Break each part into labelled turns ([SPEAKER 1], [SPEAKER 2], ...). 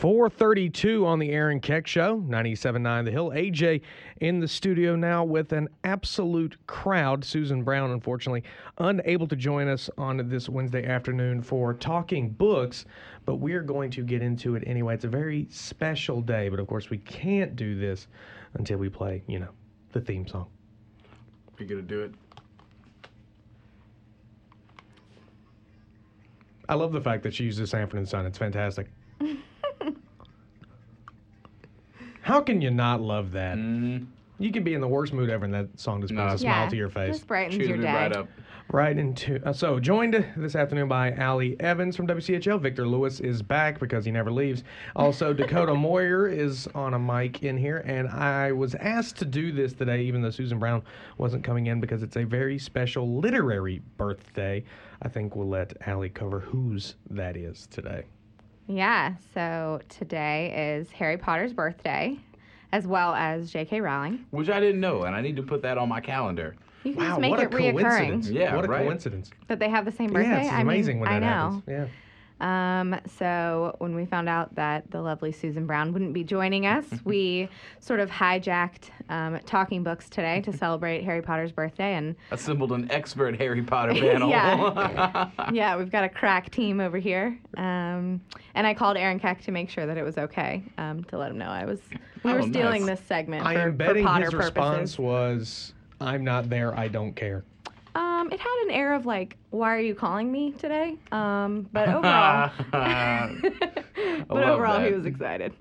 [SPEAKER 1] 4:32 on the Aaron Keck Show, 97.9 The Hill. AJ in the studio now with an absolute crowd. Susan Brown, unfortunately, unable to join us on this Wednesday afternoon for Talking Books, but we're going to get into it anyway. It's a very special day, but of course we can't do this until we play, the theme song.
[SPEAKER 2] You're going to do it?
[SPEAKER 1] I love the fact that she uses Sanford and Son. It's fantastic. How can you not love that?
[SPEAKER 2] Mm-hmm.
[SPEAKER 1] You can be in the worst mood ever, and that song just brings a smile to your face.
[SPEAKER 3] Just brightens
[SPEAKER 2] Cheers
[SPEAKER 3] your
[SPEAKER 2] me
[SPEAKER 3] day.
[SPEAKER 2] right up.
[SPEAKER 1] Right into so joined this afternoon by Allie Evans from WCHL. Victor Lewis is back because he never leaves. Also, Dakota Moyer is on a mic in here, and I was asked to do this today, even though Susan Brown wasn't coming in, because it's a very special literary birthday. I think we'll let Allie cover whose that is today.
[SPEAKER 3] Yeah, so today is Harry Potter's birthday, as well as J.K. Rowling.
[SPEAKER 2] Which I didn't know, and I need to put that on my calendar.
[SPEAKER 3] You can just
[SPEAKER 1] Wow,
[SPEAKER 3] make
[SPEAKER 1] what a
[SPEAKER 3] it reoccurring.
[SPEAKER 1] coincidence.
[SPEAKER 2] Yeah,
[SPEAKER 1] what a
[SPEAKER 2] right.
[SPEAKER 1] coincidence.
[SPEAKER 3] That they have the same birthday.
[SPEAKER 1] Yeah, it's amazing when
[SPEAKER 3] I
[SPEAKER 1] that
[SPEAKER 3] know.
[SPEAKER 1] happens. Yeah.
[SPEAKER 3] So when we found out that the lovely Susan Brown wouldn't be joining us, we sort of hijacked Talking Books today to celebrate Harry Potter's birthday. And
[SPEAKER 2] Assembled an expert Harry Potter panel.
[SPEAKER 3] yeah, we've got a crack team over here. And I called Aaron Keck to make sure that it was okay, to let him know we were stealing
[SPEAKER 2] nice.
[SPEAKER 3] this segment
[SPEAKER 1] I
[SPEAKER 3] for,
[SPEAKER 1] am betting
[SPEAKER 3] for Potter
[SPEAKER 1] his
[SPEAKER 3] purposes.
[SPEAKER 1] response was, "I'm not there. I don't care."
[SPEAKER 3] It had an air of like, why are you calling me today? But overall,
[SPEAKER 2] that.
[SPEAKER 3] he was excited.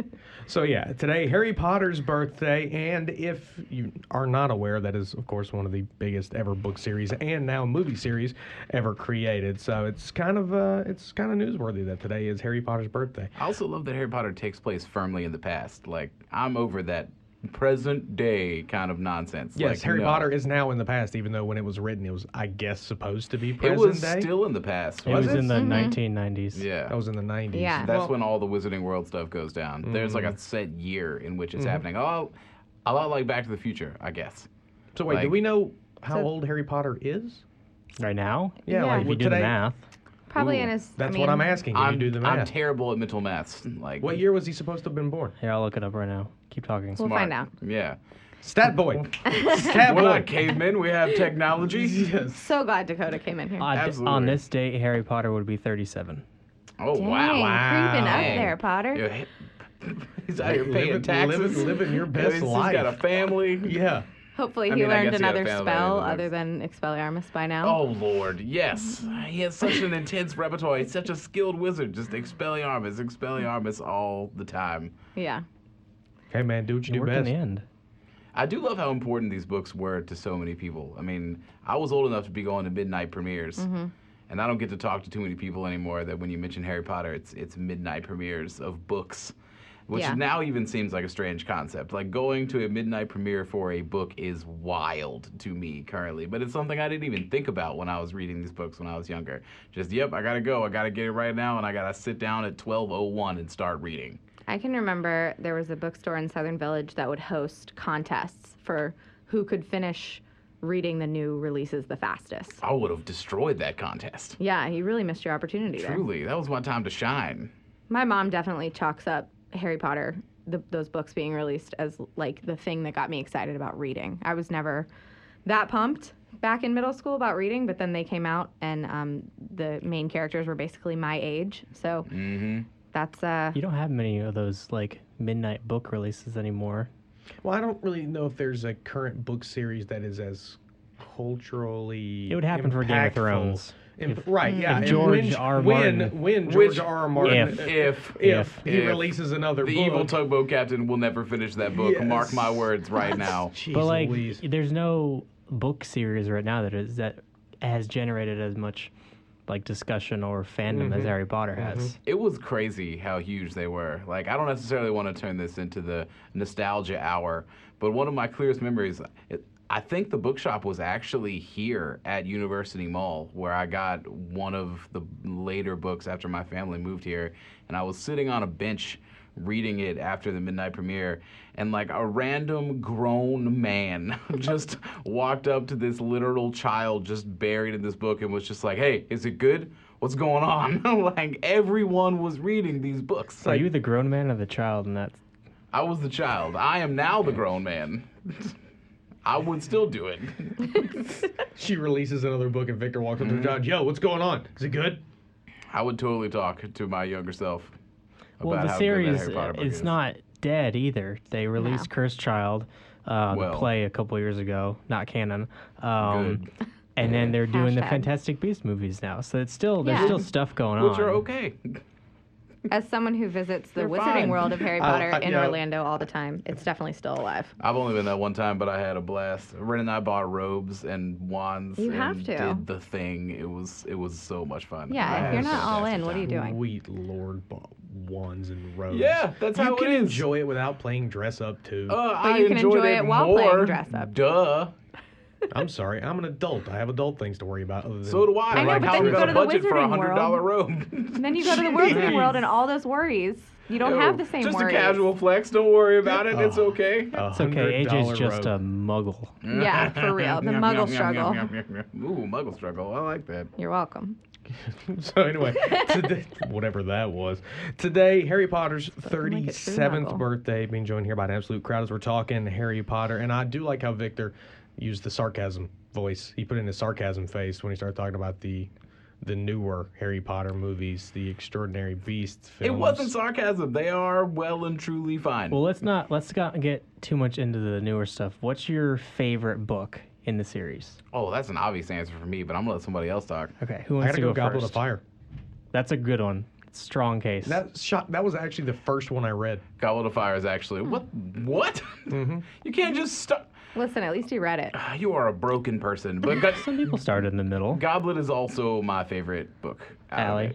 [SPEAKER 1] So yeah, today Harry Potter's birthday, and if you are not aware, that is of course one of the biggest ever book series and now movie series ever created. So it's kind of newsworthy that today is Harry Potter's birthday.
[SPEAKER 2] I also love that Harry Potter takes place firmly in the past. Like, I'm over that present day kind of nonsense.
[SPEAKER 1] Yes,
[SPEAKER 2] Like,
[SPEAKER 1] Harry
[SPEAKER 2] no.
[SPEAKER 1] Potter is now in the past, even though when it was written, it was, I guess, supposed to be present
[SPEAKER 2] It was
[SPEAKER 1] day.
[SPEAKER 2] still in the past.
[SPEAKER 4] It was
[SPEAKER 1] it?
[SPEAKER 4] in the
[SPEAKER 3] Mm-hmm.
[SPEAKER 4] 1990s.
[SPEAKER 2] Yeah.
[SPEAKER 1] That was in the 90s.
[SPEAKER 3] Yeah.
[SPEAKER 2] That's when all the Wizarding World stuff goes down. There's like a set year in which it's happening. Oh, a lot like Back to the Future, I guess.
[SPEAKER 1] So wait, do
[SPEAKER 2] Like-
[SPEAKER 1] we know how
[SPEAKER 3] So-
[SPEAKER 1] old Harry Potter is?
[SPEAKER 4] Right now?
[SPEAKER 3] Yeah.
[SPEAKER 1] like
[SPEAKER 4] If you do
[SPEAKER 1] today.
[SPEAKER 4] the math.
[SPEAKER 3] Probably
[SPEAKER 2] Ooh,
[SPEAKER 3] in his.
[SPEAKER 1] That's what I'm asking. Can you do the
[SPEAKER 2] I'm
[SPEAKER 1] math?
[SPEAKER 2] terrible at mental maths. Like,
[SPEAKER 1] What year was he supposed to have been born?
[SPEAKER 4] Here, I'll look it up right now. Keep talking.
[SPEAKER 3] We'll
[SPEAKER 2] smart.
[SPEAKER 3] find out.
[SPEAKER 2] Yeah.
[SPEAKER 1] Stat boy. Stat
[SPEAKER 2] We're
[SPEAKER 1] boy.
[SPEAKER 2] not cavemen. We have technology.
[SPEAKER 1] Yes.
[SPEAKER 3] So glad Dakota came in here.
[SPEAKER 2] Absolutely.
[SPEAKER 4] On this date, Harry Potter would be 37.
[SPEAKER 2] Oh,
[SPEAKER 3] Dang,
[SPEAKER 2] wow.
[SPEAKER 3] creeping up
[SPEAKER 2] Dang.
[SPEAKER 3] there, Potter.
[SPEAKER 2] Yeah, he's out here paying taxes.
[SPEAKER 1] living your best
[SPEAKER 2] He's
[SPEAKER 1] life.
[SPEAKER 2] got a family.
[SPEAKER 1] Yeah.
[SPEAKER 3] Hopefully
[SPEAKER 2] I
[SPEAKER 3] he
[SPEAKER 2] mean, I
[SPEAKER 3] learned
[SPEAKER 2] guess he had
[SPEAKER 3] another
[SPEAKER 2] family
[SPEAKER 3] spell
[SPEAKER 2] other
[SPEAKER 3] other than Expelliarmus by now.
[SPEAKER 2] Oh, Lord, yes. He has such an intense repertoire. He's such a skilled wizard. Just Expelliarmus all the time.
[SPEAKER 3] Yeah.
[SPEAKER 1] Hey man, do what you
[SPEAKER 4] It
[SPEAKER 1] do
[SPEAKER 4] worked in
[SPEAKER 1] best.
[SPEAKER 4] the end.
[SPEAKER 2] I do love how important these books were to so many people. I mean, I was old enough to be going to midnight premieres. And I don't get to talk to too many people anymore that when you mention Harry Potter, it's midnight premieres of books. Which
[SPEAKER 3] Yeah.
[SPEAKER 2] now even seems like a strange concept. Like, going to a midnight premiere for a book is wild to me currently. But it's something I didn't even think about when I was reading these books when I was younger. Just, yep, I gotta go. I gotta get it right now, and I gotta sit down at 12:01 and start reading.
[SPEAKER 3] I can remember there was a bookstore in Southern Village that would host contests for who could finish reading the new releases the fastest.
[SPEAKER 2] I would have destroyed that contest.
[SPEAKER 3] Yeah, you really missed your opportunity there.
[SPEAKER 2] Truly, that was my time to shine.
[SPEAKER 3] My mom definitely chalks up Harry Potter, those books being released, as like the thing that got me excited about reading. I was never that pumped back in middle school about reading, but then they came out and the main characters were basically my age. So that's
[SPEAKER 4] You don't have many of those like midnight book releases anymore.
[SPEAKER 1] Well, I don't really know if there's a current book series that is as culturally.
[SPEAKER 4] It would happen for Game of
[SPEAKER 1] impactful.
[SPEAKER 4] Thrones.
[SPEAKER 1] Right, yeah.
[SPEAKER 4] if
[SPEAKER 1] and
[SPEAKER 4] George R. Martin-
[SPEAKER 1] when George R. R. Martin,
[SPEAKER 2] If
[SPEAKER 1] he releases another
[SPEAKER 2] the
[SPEAKER 1] book,
[SPEAKER 2] evil tugboat captain will never finish that book.
[SPEAKER 1] Yes.
[SPEAKER 2] Mark my words right now.
[SPEAKER 1] Jeez
[SPEAKER 4] But like,
[SPEAKER 1] Louise.
[SPEAKER 4] there's no book series right now that has generated as much like discussion or fandom as Harry Potter has.
[SPEAKER 2] It was crazy how huge they were. Like, I don't necessarily want to turn this into the nostalgia hour, but one of my clearest memories, I think the bookshop was actually here at University Mall, where I got one of the later books after my family moved here, and I was sitting on a bench reading it after the midnight premiere, and like a random grown man just walked up to this literal child just buried in this book and was just like, "Hey, is it good? what's going on? Like, everyone was reading these books.
[SPEAKER 4] Are you the grown man or the child in that?
[SPEAKER 2] I was the child. I am now the grown man. I would still do it.
[SPEAKER 1] She releases another book, and Victor walks up to the judge. Yo, what's going on? Is it good?
[SPEAKER 2] I would totally talk to my younger self
[SPEAKER 4] Well,
[SPEAKER 2] about
[SPEAKER 4] the
[SPEAKER 2] how good that
[SPEAKER 4] series
[SPEAKER 2] Harry Potter book
[SPEAKER 4] is
[SPEAKER 2] is.
[SPEAKER 4] not dead either. They released Cursed Child, the
[SPEAKER 2] Well.
[SPEAKER 4] play a couple years ago, not canon.
[SPEAKER 2] Good.
[SPEAKER 4] And then they're doing the
[SPEAKER 3] Hashtag.
[SPEAKER 4] Fantastic Beasts movies now. So it's still there's
[SPEAKER 3] Yeah.
[SPEAKER 4] still stuff going on.
[SPEAKER 2] Which are okay.
[SPEAKER 3] As someone who visits the
[SPEAKER 2] They're
[SPEAKER 3] Wizarding
[SPEAKER 2] fine.
[SPEAKER 3] World of Harry Potter in
[SPEAKER 1] yeah.
[SPEAKER 3] Orlando all the time, it's definitely still alive.
[SPEAKER 2] I've only been that one time, but I had a blast. Ren and I bought robes and wands
[SPEAKER 3] You
[SPEAKER 2] and
[SPEAKER 3] have to.
[SPEAKER 2] did the thing. It was so much fun.
[SPEAKER 3] Yeah,
[SPEAKER 2] I
[SPEAKER 3] if
[SPEAKER 2] had
[SPEAKER 3] you're
[SPEAKER 2] a
[SPEAKER 3] not all
[SPEAKER 2] fantastic
[SPEAKER 3] in, what are you
[SPEAKER 2] time.
[SPEAKER 3] doing?
[SPEAKER 1] Sweet Lord, wands and robes.
[SPEAKER 2] Yeah, that's how
[SPEAKER 1] You
[SPEAKER 2] it
[SPEAKER 1] can
[SPEAKER 2] is.
[SPEAKER 1] enjoy it without playing dress up too.
[SPEAKER 2] I
[SPEAKER 3] you can
[SPEAKER 2] enjoyed
[SPEAKER 3] enjoy it while
[SPEAKER 2] more.
[SPEAKER 3] playing dress up.
[SPEAKER 2] Duh.
[SPEAKER 1] I'm sorry, I'm an adult. I have adult things to worry about. Other than
[SPEAKER 2] So do I.
[SPEAKER 3] I know,
[SPEAKER 2] like
[SPEAKER 3] but
[SPEAKER 2] how
[SPEAKER 3] then
[SPEAKER 2] we
[SPEAKER 3] you go
[SPEAKER 2] got
[SPEAKER 3] to
[SPEAKER 2] a
[SPEAKER 3] the
[SPEAKER 2] budget for a
[SPEAKER 3] Wizarding
[SPEAKER 2] $100
[SPEAKER 3] World.
[SPEAKER 2] robe.
[SPEAKER 3] And then you go to the Wizarding World and all those worries. You don't have the same
[SPEAKER 2] Just
[SPEAKER 3] worries.
[SPEAKER 2] a casual flex. Don't worry about it. It's okay.
[SPEAKER 4] It's okay. AJ's just a muggle.
[SPEAKER 3] Yeah, for real. The Muggle struggle.
[SPEAKER 2] Ooh, Muggle struggle. I like that.
[SPEAKER 3] You're welcome.
[SPEAKER 1] So anyway, today, whatever that was. Today, Harry Potter's
[SPEAKER 3] like a true
[SPEAKER 1] 37th
[SPEAKER 3] Muggle.
[SPEAKER 1] birthday, being joined here by an absolute crowd as we're talking Harry Potter. And I do like how Victor used the sarcasm voice. He put in his sarcasm face when he started talking about the newer Harry Potter movies, the Extraordinary Beasts films.
[SPEAKER 2] It wasn't sarcasm. They are well and truly fine.
[SPEAKER 4] Well, let's not get too much into the newer stuff. What's your favorite book in the series?
[SPEAKER 2] Oh, that's an obvious answer for me, but I'm gonna let somebody else talk.
[SPEAKER 4] Okay, who
[SPEAKER 1] I
[SPEAKER 4] wants
[SPEAKER 1] gotta
[SPEAKER 4] to
[SPEAKER 1] go
[SPEAKER 4] go
[SPEAKER 1] Goblet
[SPEAKER 4] first?
[SPEAKER 1] of Fire.
[SPEAKER 4] That's a good one. Strong case.
[SPEAKER 1] That was actually the first one I read.
[SPEAKER 2] Goblet of Fire is actually what?
[SPEAKER 1] Mm-hmm.
[SPEAKER 2] You can't just stop.
[SPEAKER 3] Listen, at least you read it.
[SPEAKER 2] You are a broken person. But
[SPEAKER 4] Some people started in the middle.
[SPEAKER 2] Goblet is also my favorite book. out of
[SPEAKER 4] Allie?
[SPEAKER 2] it.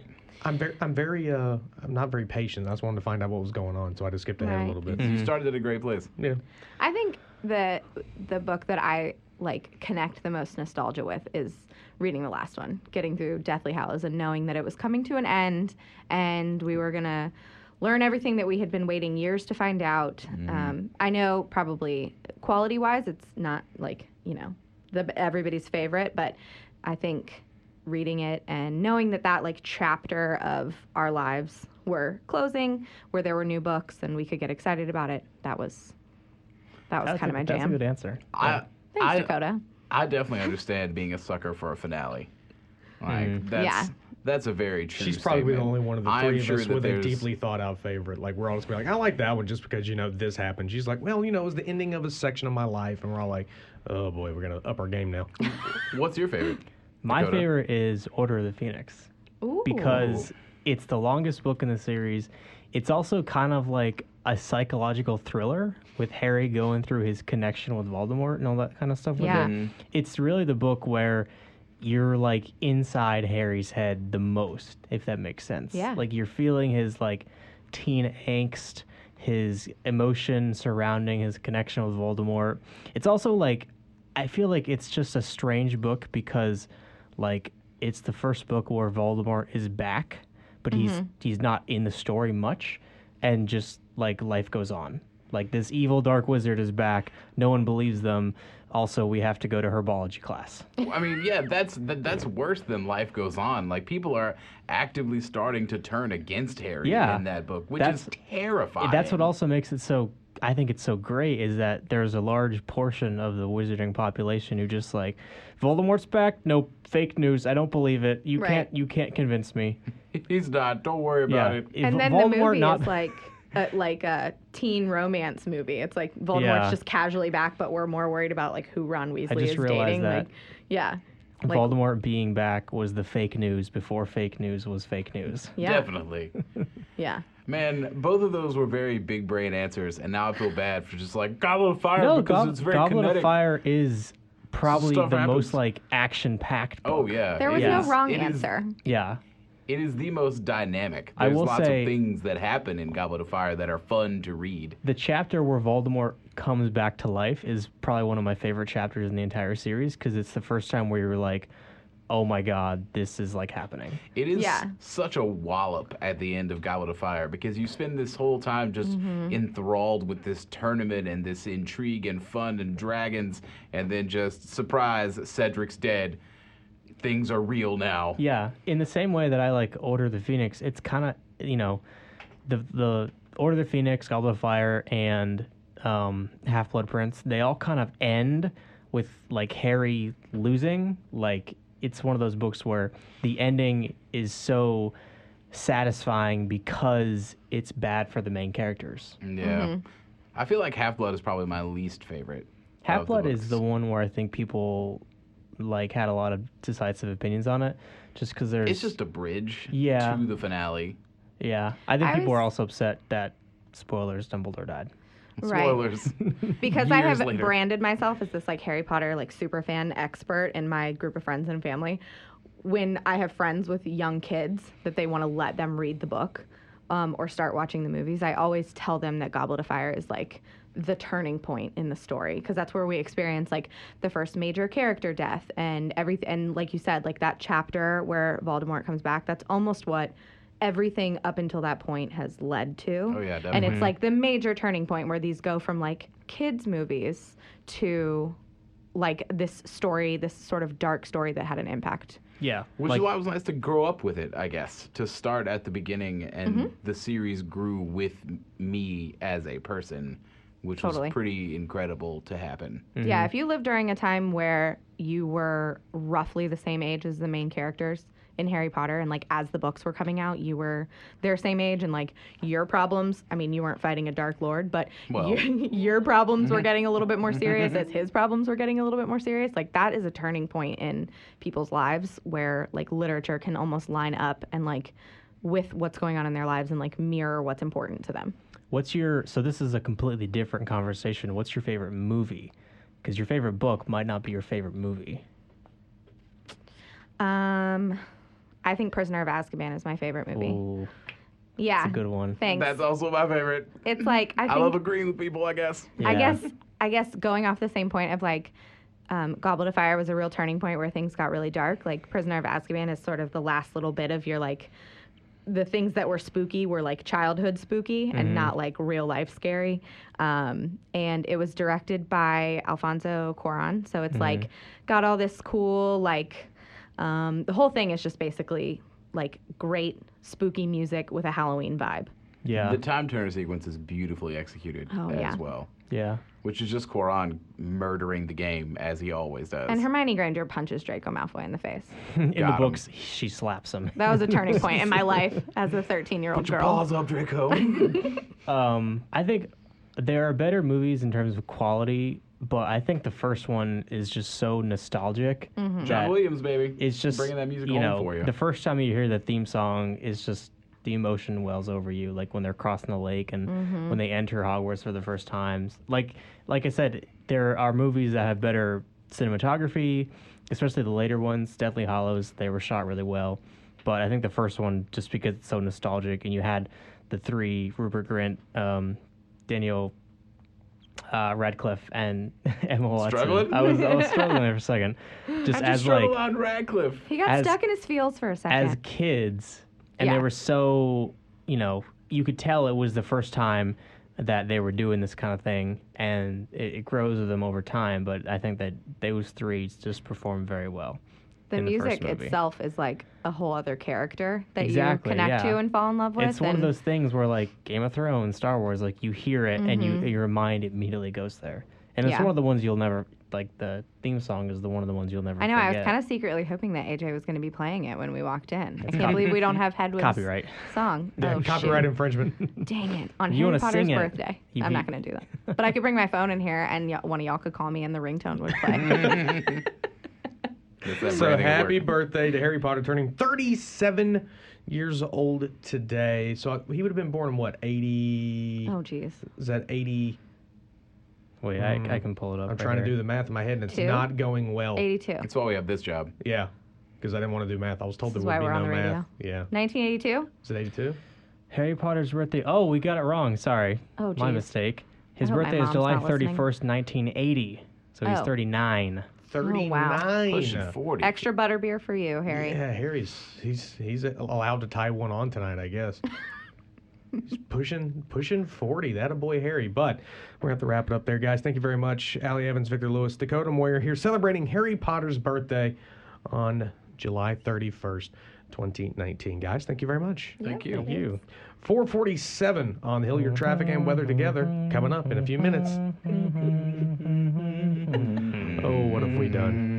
[SPEAKER 1] I'm not very patient. I just wanted to find out what was going on, so I just skipped ahead a
[SPEAKER 3] Right.
[SPEAKER 1] little bit.
[SPEAKER 2] You started at a great place.
[SPEAKER 1] Yeah.
[SPEAKER 3] I think the book that I like connect the most nostalgia with is reading the last one, getting through Deathly Hallows and knowing that it was coming to an end and we were gonna learn everything that we had been waiting years to find out. I know probably quality-wise, it's not like everybody's favorite, but I think reading it and knowing that like chapter of our lives were closing, where there were new books and we could get excited about it, that was kind of my
[SPEAKER 4] That's a
[SPEAKER 3] jam.
[SPEAKER 4] good answer.
[SPEAKER 3] Thanks, Dakota.
[SPEAKER 2] I definitely understand being a sucker for a finale. Like that's a very true.
[SPEAKER 1] She's probably the
[SPEAKER 2] statement.
[SPEAKER 1] only one of the
[SPEAKER 2] I
[SPEAKER 1] three
[SPEAKER 2] am
[SPEAKER 1] of
[SPEAKER 2] sure
[SPEAKER 1] us
[SPEAKER 2] that
[SPEAKER 1] with a
[SPEAKER 2] there's-
[SPEAKER 1] deeply thought out favorite. Like we're all just be like, I like that one just because this happened. She's like, well, it was the ending of a section of my life, and we're all like, oh boy, we're gonna up our game now.
[SPEAKER 2] What's your favorite?
[SPEAKER 4] My
[SPEAKER 2] Dakota?
[SPEAKER 4] favorite is Order of the Phoenix
[SPEAKER 3] Ooh.
[SPEAKER 4] because it's the longest book in the series. It's also kind of like a psychological thriller with Harry going through his connection with Voldemort and all that kind of stuff with
[SPEAKER 3] Yeah.
[SPEAKER 4] it. It's really the book where you're like inside Harry's head the most, if that makes sense.
[SPEAKER 3] Yeah.
[SPEAKER 4] Like you're feeling his like teen angst, his emotion surrounding his connection with Voldemort. It's also like I feel like it's just a strange book because like it's the first book where Voldemort is back, but he's not in the story much, and just like life goes on. Like this evil dark wizard is back. No one believes them. Also, we have to go to herbology class.
[SPEAKER 2] I mean, yeah, that's worse than life goes on. Like people are actively starting to turn against Harry
[SPEAKER 4] Yeah.
[SPEAKER 2] in that book, which
[SPEAKER 4] That's-
[SPEAKER 2] is terrifying.
[SPEAKER 4] That's what also makes it so. I think it's so great is that there's a large portion of the wizarding population who just like, Voldemort's back. Nope, fake news. I don't believe it.
[SPEAKER 3] Right.
[SPEAKER 4] You can't convince me.
[SPEAKER 2] He's not. Don't worry about it.
[SPEAKER 4] If
[SPEAKER 3] And then
[SPEAKER 4] Voldemort
[SPEAKER 3] the movie
[SPEAKER 4] not
[SPEAKER 3] is like a teen romance movie. It's like Voldemort's
[SPEAKER 4] Yeah.
[SPEAKER 3] just casually back, but we're more worried about like who Ron Weasley
[SPEAKER 4] just
[SPEAKER 3] is
[SPEAKER 4] realized
[SPEAKER 3] dating.
[SPEAKER 4] that.
[SPEAKER 3] Like, yeah, like,
[SPEAKER 4] Voldemort being back was the fake news before fake news was fake news.
[SPEAKER 3] yeah,
[SPEAKER 2] Definitely.
[SPEAKER 3] yeah.
[SPEAKER 2] Man, both of those were very big brain answers, and now I feel bad for just like Goblet of Fire
[SPEAKER 4] No,
[SPEAKER 2] because it's very
[SPEAKER 4] Goblet
[SPEAKER 2] kinetic.
[SPEAKER 4] of Fire is probably
[SPEAKER 2] Stuff
[SPEAKER 4] the
[SPEAKER 2] happens.
[SPEAKER 4] most like action-packed book.
[SPEAKER 2] Oh yeah,
[SPEAKER 3] There was
[SPEAKER 2] it
[SPEAKER 3] no
[SPEAKER 2] is-
[SPEAKER 3] wrong
[SPEAKER 2] it is-
[SPEAKER 3] answer.
[SPEAKER 4] Yeah.
[SPEAKER 2] It is the most dynamic.
[SPEAKER 4] I
[SPEAKER 2] There's
[SPEAKER 4] will
[SPEAKER 2] lots
[SPEAKER 4] say-
[SPEAKER 2] of things that happen in Goblet of Fire that are fun to read.
[SPEAKER 4] The chapter where Voldemort comes back to life is probably one of my favorite chapters in the entire series because it's the first time where you're like, oh my god, this is like happening.
[SPEAKER 2] It is
[SPEAKER 3] Yeah.
[SPEAKER 2] such a wallop at the end of Goblet of Fire because you spend this whole time just enthralled with this tournament and this intrigue and fun and dragons, and then just surprise, Cedric's dead. things are real now.
[SPEAKER 4] Yeah, in the same way that I like Order of the Phoenix, it's kind of, the Order of the Phoenix, Goblet of Fire, and Half-Blood Prince, they all kind of end with like Harry losing. Like, it's one of those books where the ending is so satisfying because it's bad for the main characters.
[SPEAKER 2] Yeah. I feel like Half-Blood is probably my least favorite.
[SPEAKER 4] Half-Blood is the one where I think people like had a lot of decisive opinions on it, just because there's.
[SPEAKER 2] It's just a bridge
[SPEAKER 4] Yeah.
[SPEAKER 2] to the finale.
[SPEAKER 4] Yeah, I think
[SPEAKER 3] I
[SPEAKER 4] people
[SPEAKER 3] was-
[SPEAKER 4] are also upset that, spoilers, Dumbledore died.
[SPEAKER 3] Right.
[SPEAKER 2] Spoilers.
[SPEAKER 3] Because I
[SPEAKER 2] Years
[SPEAKER 3] have
[SPEAKER 2] later.
[SPEAKER 3] branded myself as this like Harry Potter like super fan expert in my group of friends and family. When I have friends with young kids that they want to let them read the book or start watching the movies, I always tell them that Goblet of Fire is like the turning point in the story, because that's where we experience like the first major character death and everything. And like you said, like that chapter where Voldemort comes back, that's almost what everything up until that point has led to.
[SPEAKER 2] Oh, yeah,
[SPEAKER 3] And
[SPEAKER 2] definitely.
[SPEAKER 3] it's like the major turning point where these go from like kids movies to like this story, this sort of dark story that had an impact.
[SPEAKER 4] Yeah,
[SPEAKER 2] Which is why it was nice to grow up with it, I guess. To start at the beginning, and the series grew with me as a person, which
[SPEAKER 3] Totally.
[SPEAKER 2] was pretty incredible to happen.
[SPEAKER 3] Yeah, if you lived during a time where you were roughly the same age as the main characters in Harry Potter, and like as the books were coming out, you were their same age, and like your problems, I mean, you weren't fighting a Dark Lord, but
[SPEAKER 2] Well.
[SPEAKER 3] your problems were getting a little bit more serious as his problems were getting a little bit more serious. Like that is a turning point in people's lives where like literature can almost line up and like with what's going on in their lives and like mirror what's important to them.
[SPEAKER 4] so this is a completely different conversation. What's your favorite movie? Because your favorite book might not be your favorite movie.
[SPEAKER 3] I think Prisoner of Azkaban is my favorite movie.
[SPEAKER 4] Ooh,
[SPEAKER 3] Yeah.
[SPEAKER 4] it's a good one.
[SPEAKER 3] Thanks.
[SPEAKER 2] That's also my favorite.
[SPEAKER 3] It's like I
[SPEAKER 2] I
[SPEAKER 3] think
[SPEAKER 2] love agreeing with people, I guess.
[SPEAKER 4] Yeah.
[SPEAKER 3] I guess going off the same point of like Goblet of Fire was a real turning point where things got really dark. Like Prisoner of Azkaban is sort of the last little bit of your like the things that were spooky were like childhood spooky and not like real life scary. And it was directed by Alfonso Cuarón, so it's like got all this cool like the whole thing is just basically like great spooky music with a Halloween vibe.
[SPEAKER 4] Yeah,
[SPEAKER 2] The Time Turner sequence is beautifully executed
[SPEAKER 3] Oh,
[SPEAKER 2] as
[SPEAKER 3] yeah.
[SPEAKER 2] well.
[SPEAKER 4] yeah.
[SPEAKER 2] Which is just Quaron murdering the game, as he always does.
[SPEAKER 3] And Hermione Granger punches Draco Malfoy in the face.
[SPEAKER 4] In the
[SPEAKER 2] Got 'em.
[SPEAKER 4] books, she slaps him.
[SPEAKER 3] That was a turning point in my life as a 13-year-old
[SPEAKER 2] Put your
[SPEAKER 3] girl.
[SPEAKER 2] paws up, Draco.
[SPEAKER 4] I think there are better movies in terms of quality, but I think the first one is just so nostalgic.
[SPEAKER 3] Mm-hmm.
[SPEAKER 2] John
[SPEAKER 4] that
[SPEAKER 2] Williams, baby.
[SPEAKER 4] It's just
[SPEAKER 2] bringing that music
[SPEAKER 4] you
[SPEAKER 2] home
[SPEAKER 4] know,
[SPEAKER 2] for you.
[SPEAKER 4] the first time you hear the theme song is just the emotion wells over you, like when they're crossing the lake and
[SPEAKER 3] Mm-hmm.
[SPEAKER 4] when they enter Hogwarts for the first times. Like I said, there are movies that have better cinematography, especially the later ones. Deathly Hallows, they were shot really well, but I think the first one, just because it's so nostalgic, and you had the three: Rupert Grint, Daniel Radcliffe, and Emma Watson.
[SPEAKER 2] Struggling?
[SPEAKER 4] I was struggling there for a second, just
[SPEAKER 2] How'd you
[SPEAKER 4] as
[SPEAKER 2] struggle
[SPEAKER 4] like
[SPEAKER 2] on Radcliffe?
[SPEAKER 3] He got
[SPEAKER 4] As-
[SPEAKER 3] stuck in his feels for a second.
[SPEAKER 4] as kids, and
[SPEAKER 3] Yeah.
[SPEAKER 4] they were so, you could tell it was the first time that they were doing this kind of thing, and it grows with them over time. But I think that those three just perform very well.
[SPEAKER 3] the
[SPEAKER 4] in the first
[SPEAKER 3] music
[SPEAKER 4] movie.
[SPEAKER 3] itself is like a whole other character that
[SPEAKER 4] Exactly,
[SPEAKER 3] you connect
[SPEAKER 4] yeah.
[SPEAKER 3] to and fall in love with.
[SPEAKER 4] It's one of
[SPEAKER 3] and
[SPEAKER 4] those things where, like Game of Thrones, Star Wars, like you hear it and your mind immediately goes there. And it's
[SPEAKER 3] Yeah.
[SPEAKER 4] one of the ones you'll never like. The theme song is one of the ones you'll never.
[SPEAKER 3] I know. I was
[SPEAKER 4] forget.
[SPEAKER 3] kind of secretly hoping that AJ was going to be playing it when we walked in. I can't believe we don't have Hedwig's
[SPEAKER 4] Copyright.
[SPEAKER 3] song.
[SPEAKER 1] Yeah,
[SPEAKER 3] Oh,
[SPEAKER 1] copyright
[SPEAKER 3] shoot.
[SPEAKER 1] infringement.
[SPEAKER 3] Dang it. On
[SPEAKER 4] You
[SPEAKER 3] Harry
[SPEAKER 4] wanna
[SPEAKER 3] Potter's
[SPEAKER 4] sing it.
[SPEAKER 3] birthday.
[SPEAKER 4] You
[SPEAKER 3] I'm
[SPEAKER 4] be-
[SPEAKER 3] not going to do that. But I could bring my phone in here and one of y'all could call me and the ringtone would play.
[SPEAKER 2] That's that
[SPEAKER 1] So
[SPEAKER 2] branding at
[SPEAKER 1] happy
[SPEAKER 2] work.
[SPEAKER 1] birthday to Harry Potter, turning 37 years old today. So he would have been born in what, 80?
[SPEAKER 3] Oh, geez.
[SPEAKER 1] Is that 80?
[SPEAKER 4] Wait, I can pull it up.
[SPEAKER 1] I'm
[SPEAKER 4] right
[SPEAKER 1] trying to
[SPEAKER 4] here.
[SPEAKER 1] do the math in my head, and it's
[SPEAKER 3] Two?
[SPEAKER 1] not going well.
[SPEAKER 3] 82.
[SPEAKER 2] That's why we have this job.
[SPEAKER 1] Yeah, because I didn't want to do math. I was told
[SPEAKER 3] This
[SPEAKER 1] there
[SPEAKER 3] is
[SPEAKER 1] would
[SPEAKER 3] why
[SPEAKER 1] be
[SPEAKER 3] we're
[SPEAKER 1] no
[SPEAKER 3] on the
[SPEAKER 1] math. Yeah.
[SPEAKER 3] 1982?
[SPEAKER 1] Is it 82?
[SPEAKER 4] Harry Potter's birthday. Oh, we got it wrong. Sorry.
[SPEAKER 3] Oh,
[SPEAKER 4] My
[SPEAKER 3] geez.
[SPEAKER 4] mistake. His
[SPEAKER 3] I hope my
[SPEAKER 4] birthday is
[SPEAKER 3] mom's
[SPEAKER 4] July
[SPEAKER 3] not listening.
[SPEAKER 4] 31st, 1980. So he's
[SPEAKER 3] Oh.
[SPEAKER 4] 39.
[SPEAKER 1] 39.
[SPEAKER 2] Pushing 40.
[SPEAKER 3] Extra butterbeer for you, Harry.
[SPEAKER 1] Yeah, Harry's he's allowed to tie one on tonight, I guess. He's pushing 40. That a boy, Harry. But we're gonna have to wrap it up there, guys. Thank you very much, Allie Evans, Victor Lewis, Dakota Moyer here celebrating Harry Potter's birthday on July 31st, 2019. Guys, thank you very much.
[SPEAKER 2] Thank you.
[SPEAKER 4] Thank you.
[SPEAKER 1] 447 on the Hilliard Traffic and Weather Together, coming up in a few minutes. Oh, what have we done?